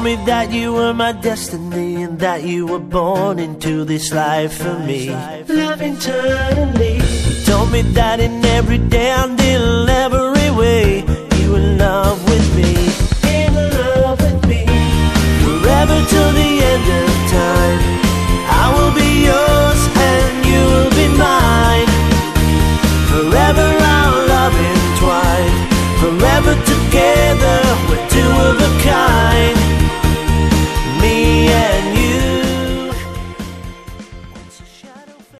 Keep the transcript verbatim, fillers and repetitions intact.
told me that you were my destiny, and that you were born into this life for me. Love eternally. You told me that in every day I'll